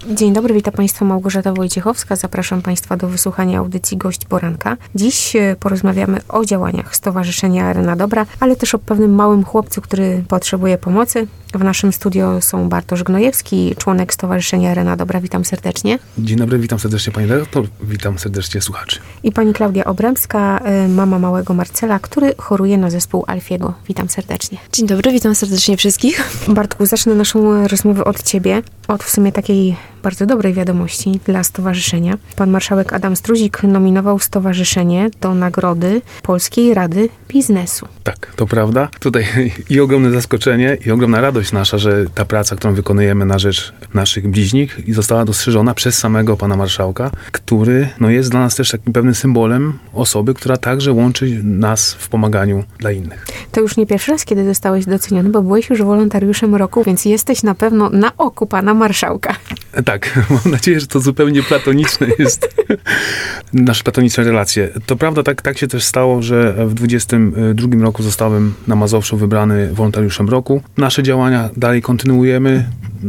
Dzień dobry, witam Państwa, Małgorzata Wojciechowska. Zapraszam Państwa do wysłuchania audycji Gość Poranka. Dziś porozmawiamy o działaniach Stowarzyszenia Arena Dobra, ale też o pewnym małym chłopcu, który potrzebuje pomocy. W naszym studio są Bartosz Gnojewski, członek Stowarzyszenia Arena Dobra. Witam serdecznie. Dzień dobry, witam serdecznie Pani redaktor, witam serdecznie słuchaczy. I Pani Klaudia Obremska, mama małego Marcela, który choruje na zespół Alfiego. Witam serdecznie. Dzień dobry, witam serdecznie wszystkich. Bartku, zacznę naszą rozmowę od Ciebie, od w sumie takiej bardzo dobrej wiadomości dla stowarzyszenia. Pan marszałek Adam Struzik nominował stowarzyszenie do nagrody Polskiej Rady Biznesu. Tak, to prawda. Tutaj i ogromne zaskoczenie, i ogromna radość nasza, że ta praca, którą wykonujemy na rzecz naszych bliźnich, została dostrzeżona przez samego pana marszałka, który jest dla nas też takim pewnym symbolem osoby, która także łączy nas w pomaganiu dla innych. To już nie pierwszy raz, kiedy zostałeś doceniony, bo byłeś już wolontariuszem roku, więc jesteś na pewno na oku pana marszałka. Tak, mam nadzieję, że to zupełnie platoniczne jest. Nasze platoniczne relacje. To prawda, tak się też stało, że w 2022 roku zostałem na Mazowszu wybrany wolontariuszem roku. Nasze działania dalej kontynuujemy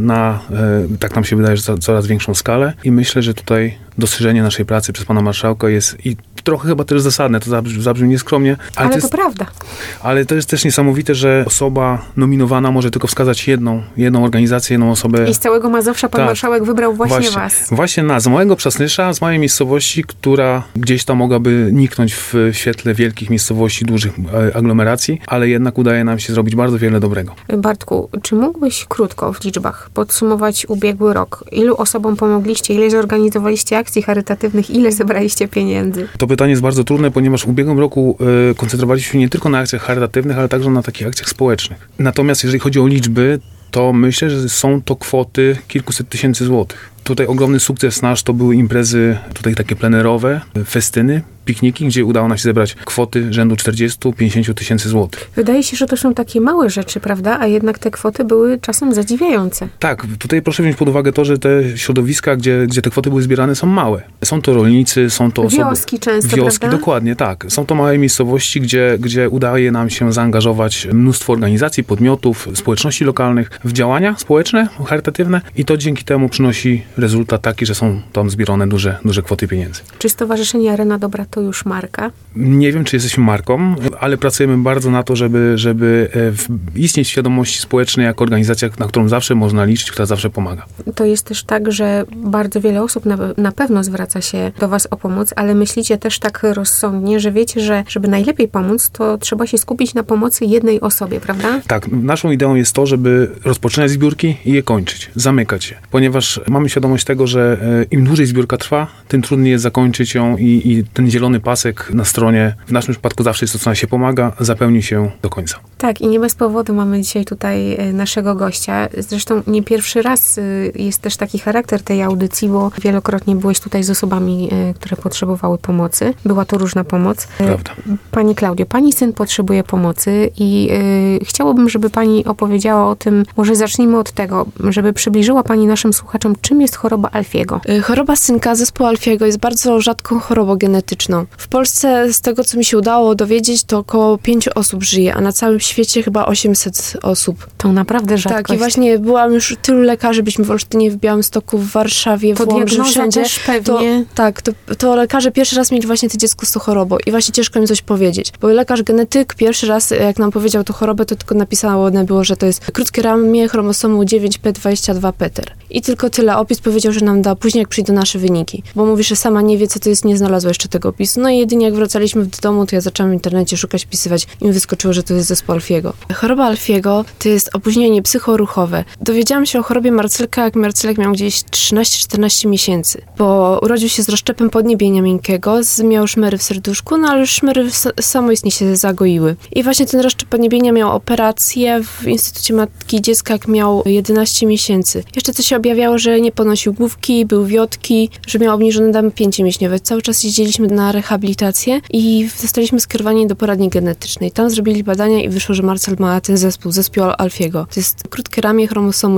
tak nam się wydaje, że coraz większą skalę i myślę, że tutaj dostrzeżenie naszej pracy przez pana marszałka jest i trochę chyba też zasadne, to zabrzmi nieskromnie. Ale to prawda. Ale to jest też niesamowite, że osoba nominowana może tylko wskazać jedną organizację, jedną osobę. I z całego Mazowsza pan marszałek wybrał właśnie was. Właśnie nas, z małego Przasnysza, z małej miejscowości, która gdzieś tam mogłaby niknąć w świetle wielkich miejscowości, dużych aglomeracji, ale jednak udaje nam się zrobić bardzo wiele dobrego. Bartku, czy mógłbyś krótko w liczbach podsumować ubiegły rok? Ilu osobom pomogliście? Ile zorganizowaliście akcji charytatywnych? Ile zebraliście pieniędzy? To pytanie jest bardzo trudne, ponieważ w ubiegłym roku koncentrowaliśmy się nie tylko na akcjach charytatywnych, ale także na takich akcjach społecznych. Natomiast jeżeli chodzi o liczby, to myślę, że są to kwoty kilkuset tysięcy złotych. Tutaj ogromny sukces nasz to były imprezy tutaj takie plenerowe, festyny, pikniki, gdzie udało nam się zebrać kwoty rzędu 40-50 tysięcy złotych. Wydaje się, że to są takie małe rzeczy, prawda? A jednak te kwoty były czasem zadziwiające. Tak, tutaj proszę wziąć pod uwagę to, że te środowiska, gdzie te kwoty były zbierane, są małe. Są to rolnicy, są to osoby... Wioski często, Wioski, prawda? Dokładnie, tak. Są to małe miejscowości, gdzie udaje nam się zaangażować mnóstwo organizacji, podmiotów, społeczności lokalnych w działania społeczne, charytatywne i to dzięki temu przynosi rezultat taki, że są tam zbierane duże kwoty pieniędzy. Czy Stowarzyszenie Arena Dobra to już marka? Nie wiem, czy jesteśmy marką, ale pracujemy bardzo na to, żeby istnieć w świadomości społecznej jako organizacja, na którą zawsze można liczyć, która zawsze pomaga. To jest też tak, że bardzo wiele osób na pewno zwraca się do was o pomoc, ale myślicie też tak rozsądnie, że wiecie, że żeby najlepiej pomóc, to trzeba się skupić na pomocy jednej osobie, prawda? Tak, naszą ideą jest to, żeby rozpoczynać zbiórki i je kończyć, zamykać je, ponieważ mamy świadomość tego, że im dłużej zbiórka trwa, tym trudniej jest zakończyć ją i ten zielony pasek na stronie, w naszym przypadku zawsze jest to, co nam się pomaga, zapełni się do końca. Tak, i nie bez powodu mamy dzisiaj tutaj naszego gościa. Zresztą nie pierwszy raz jest też taki charakter tej audycji, bo wielokrotnie byłeś tutaj z osobami, które potrzebowały pomocy. Była to różna pomoc. Prawda. Pani Klaudio, pani syn potrzebuje pomocy i chciałabym, żeby pani opowiedziała o tym, może zacznijmy od tego, żeby przybliżyła pani naszym słuchaczom, czym jest choroba Alfiego. Choroba synka, zespół Alfiego jest bardzo rzadką chorobą genetyczną. W Polsce, z tego co mi się udało dowiedzieć, to około 5 osób żyje, a na całym świecie chyba 800 osób. To naprawdę rzadkość. Tak, i właśnie byłam już tylu lekarzy, byliśmy w Olsztynie, w Białymstoku, w Warszawie, to w Łomży, wszędzie. Też pewnie. To lekarze pierwszy raz mieli właśnie to dziecko z tą chorobą i właśnie ciężko im coś powiedzieć, bo lekarz genetyk pierwszy raz, jak nam powiedział tą chorobę, to tylko napisane było, że to jest krótkie ramię chromosomu 9p22 Peter. I tylko tyle. Opis powiedział, że nam da później, jak przyjdą nasze wyniki. Bo mówi, że sama nie wie, co to jest, nie znalazła jeszcze tego opisu. No i jedynie jak wracaliśmy do domu, to ja zaczęłam w internecie szukać, wpisywać i mi wyskoczyło, że to jest zespół Alfiego. Choroba Alfiego to jest opóźnienie psychoruchowe. Dowiedziałam się o chorobie Marcelka, jak Marcelek miał gdzieś 13-14 miesięcy, bo urodził się z rozszczepem podniebienia miękkiego, miał szmery w serduszku, no ale już szmery samoistnie się zagoiły. I właśnie ten rozszczep podniebienia miał operację w Instytucie Matki i Dziecka, jak miał 11 miesięcy. Jeszcze coś się objawiało, że nie ponosił główki, był wiotki, że miał obniżone napięcie mięśniowe. Cały czas jeździliśmy na na rehabilitację i zostaliśmy skierowani do poradni genetycznej. Tam zrobili badania i wyszło, że Marcel ma ten zespół Alfiego. To jest krótkie ramię chromosomu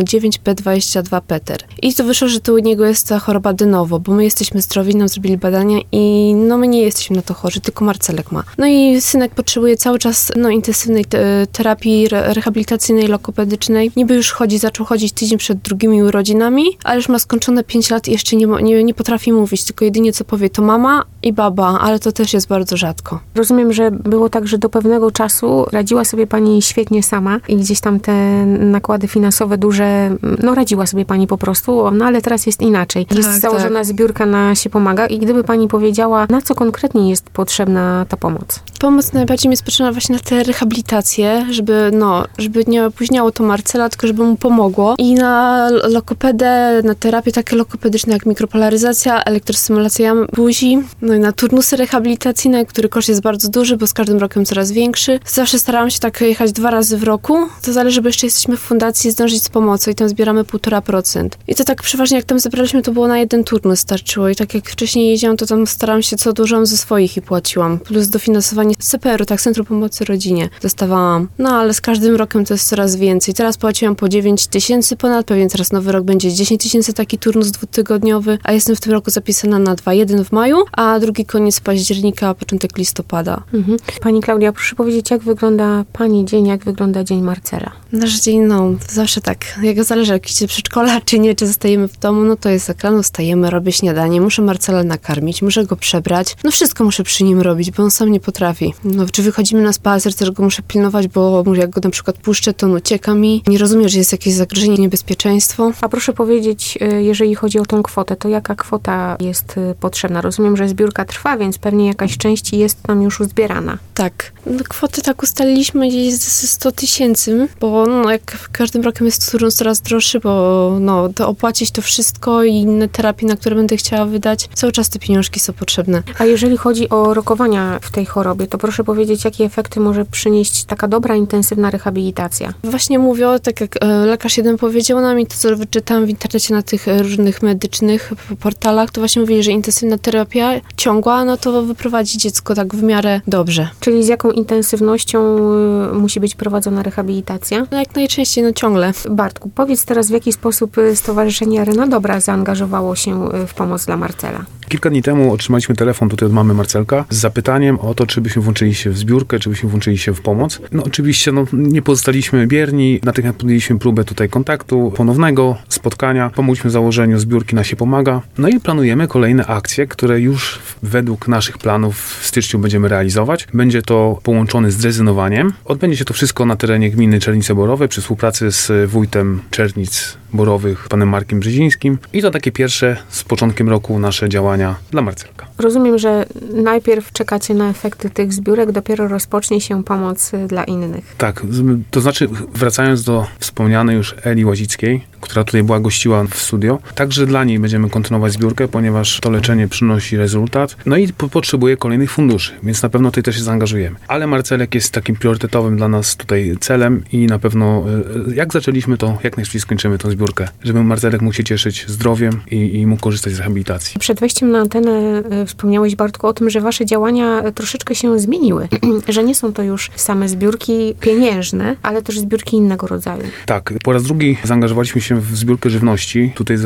9p22 Peter. I to wyszło, że to u niego jest ta choroba de novo, bo my jesteśmy zdrowi, nam zrobili badania i my nie jesteśmy na to chorzy, tylko Marcelek ma. No i synek potrzebuje cały czas intensywnej terapii rehabilitacyjnej, lokopedycznej. Niby już zaczął chodzić tydzień przed drugimi urodzinami, ale już ma skończone 5 lat i jeszcze nie potrafi mówić, tylko jedynie co powie to mama i baba, ale to też jest bardzo rzadko. Rozumiem, że było tak, że do pewnego czasu radziła sobie pani świetnie sama i gdzieś tam te nakłady finansowe duże, radziła sobie pani po prostu, ale teraz jest inaczej. Jest założona zbiórka na Się Pomaga i gdyby pani powiedziała, na co konkretnie jest potrzebna ta pomoc? Pomoc najbardziej jest potrzebna właśnie na tę rehabilitację, żeby nie opóźniało to Marcela, tylko żeby mu pomogło. I na lokopedę, na terapię takie lokopedyczne jak mikropolaryzacja, elektrostymulacja buzi, no i na turnusy rehabilitacyjne, który koszt jest bardzo duży, bo z każdym rokiem coraz większy. Zawsze starałam się tak jechać 2 razy w roku. To zależy, bo jeszcze jesteśmy w fundacji zdążyć z pomocą i tam zbieramy 1,5%. I to tak przeważnie jak tam zebraliśmy, to było na 1 turnus starczyło. I tak jak wcześniej jeździłam, to tam starałam się co dużo ze swoich i płaciłam. Plus dofinansowanie z CPR-u, tak, Centrum Pomocy Rodzinie dostawałam. No ale z każdym rokiem to jest coraz więcej. Teraz płaciłam po 9 000 ponad, pewnie teraz nowy rok będzie 10 000 taki turnus 2-tygodniowy, a jestem w tym roku zapisana na 2, jeden w maju, a drugi koniec października, początek listopada. Pani Klaudia, proszę powiedzieć, jak wygląda pani dzień, jak wygląda dzień Marcela? Nasz dzień, zawsze tak, jak zależy, jak idzie do przedszkola, czy nie, czy zostajemy w domu, to jest tak, rano wstajemy, robię śniadanie, muszę Marcela nakarmić, muszę go przebrać, wszystko muszę przy nim robić, bo on sam nie potrafi. Czy wychodzimy na spacer, też go muszę pilnować, bo jak go na przykład puszczę, to on ucieka mi, nie rozumie, że jest jakieś zagrożenie, niebezpieczeństwo. A proszę powiedzieć, jeżeli chodzi o tą kwotę, to jaka kwota jest potrzebna? Rozumiem, że zbiórka trwa, więc pewnie jakaś część jest tam już uzbierana. Tak. Kwotę tak ustaliliśmy gdzieś ze 100 000, bo jak każdym rokiem jest turnus coraz droższy, bo to opłacić to wszystko i inne terapie, na które będę chciała wydać, cały czas te pieniążki są potrzebne. A jeżeli chodzi o rokowania w tej chorobie, to proszę powiedzieć, jakie efekty może przynieść taka dobra, intensywna rehabilitacja? Właśnie mówię, tak jak lekarz jeden powiedział nam i to, co wyczytałam w internecie na tych różnych medycznych portalach, to właśnie mówili, że intensywna terapia ciągła, to wyprowadzi dziecko tak w miarę dobrze. Czyli z jaką intensywnością musi być prowadzona rehabilitacja? Jak najczęściej, ciągle. Bartku, powiedz teraz, w jaki sposób Stowarzyszenie Arena Dobra zaangażowało się w pomoc dla Marcela? Kilka dni temu otrzymaliśmy telefon tutaj od mamy Marcelka z zapytaniem o to, czy byśmy włączyli się w zbiórkę, czy byśmy włączyli się w pomoc. Oczywiście nie pozostaliśmy bierni, natychmiast podjęliśmy próbę tutaj kontaktu, ponownego spotkania, pomogliśmy w założeniu zbiórki na Się Pomaga. I planujemy kolejne akcje, które już według naszych planów w styczniu będziemy realizować. Będzie to połączone z drezynowaniem. Odbędzie się to wszystko na terenie gminy Czernice Borowe przy współpracy z wójtem Czernic Borowych, panem Markiem Brzezińskim. I to takie pierwsze z początkiem roku nasze działania dla Marcelka. Rozumiem, że najpierw czekacie na efekty tych zbiórek, dopiero rozpocznie się pomoc dla innych. Tak, to znaczy wracając do wspomnianej już Eli Łazickiej, która tutaj gościła w studio, także dla niej będziemy kontynuować zbiórkę, ponieważ to leczenie przynosi rezultat, i potrzebuje kolejnych funduszy, więc na pewno tutaj też się zaangażujemy. Ale Marcelek jest takim priorytetowym dla nas tutaj celem i na pewno jak zaczęliśmy, to jak najszybciej skończymy tą zbiórkę, żeby Marcelek mógł się cieszyć zdrowiem i mógł korzystać z rehabilitacji. Przed wejściem na antenę wspomniałeś, Bartku, o tym, że wasze działania troszeczkę się zmieniły, że nie są to już same zbiórki pieniężne, ale też zbiórki innego rodzaju. Tak, po raz drugi zaangażowaliśmy się w zbiórkę żywności, tutaj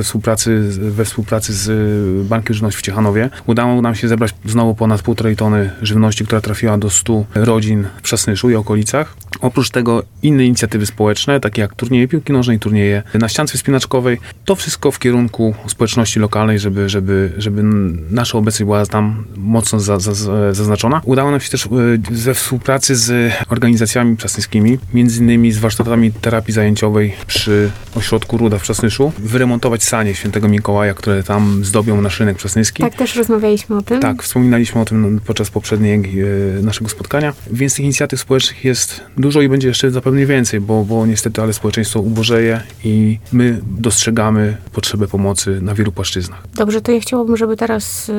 we współpracy z Bankiem Żywności w Ciechanowie. Udało nam się zebrać znowu ponad 1,5 tony żywności, która trafiła do 100 rodzin w Przasnyszu i okolicach. Oprócz tego inne inicjatywy społeczne, takie jak turnieje piłki nożnej, turnieje na ściance wspinaczkowej. To wszystko w kierunku społeczności lokalnej, żeby nasza obecność była tam mocno zaznaczona. Udało nam się też we współpracy z organizacjami przasnyskimi, między innymi z warsztatami terapii zajęciowej przy ośrodku Ruda w Przasnyszu, wyremontować sanie Świętego Mikołaja, które tam zdobią nasz rynek przasnyski. Tak, też rozmawialiśmy o tym. Tak, wspominaliśmy o tym podczas poprzedniego naszego spotkania. Więc tych inicjatyw społecznych jest dużo i będzie jeszcze zapewne więcej, bo niestety, ale społeczeństwo ubożeje i my dostrzegamy potrzebę pomocy na wielu płaszczyznach. Dobrze, to ja chciałabym, żeby teraz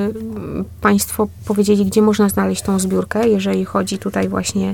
Państwo powiedzieli, gdzie można znaleźć tą zbiórkę, jeżeli chodzi tutaj właśnie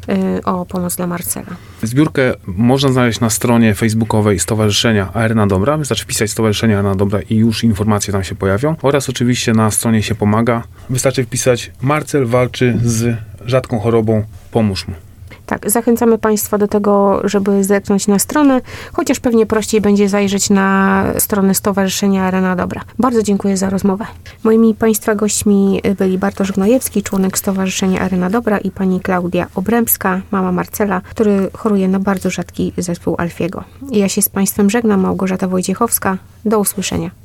o pomoc dla Marcela. Zbiórkę można znaleźć na stronie facebookowej Stowarzyszenia Arena Dobra. Wystarczy wpisać Stowarzyszenie Arena Dobra i już informacje tam się pojawią. Oraz oczywiście na stronie Się pomaga. Wystarczy wpisać: Marcel walczy z rzadką chorobą, pomóż mu. Tak, zachęcamy Państwa do tego, żeby zerknąć na stronę, chociaż pewnie prościej będzie zajrzeć na stronę Stowarzyszenia Arena Dobra. Bardzo dziękuję za rozmowę. Moimi Państwa gośćmi byli Bartosz Gnojewski, członek Stowarzyszenia Arena Dobra, i pani Klaudia Obremska, mama Marcela, który choruje na bardzo rzadki zespół Alfiego. Ja się z Państwem żegnam, Małgorzata Wojciechowska. Do usłyszenia.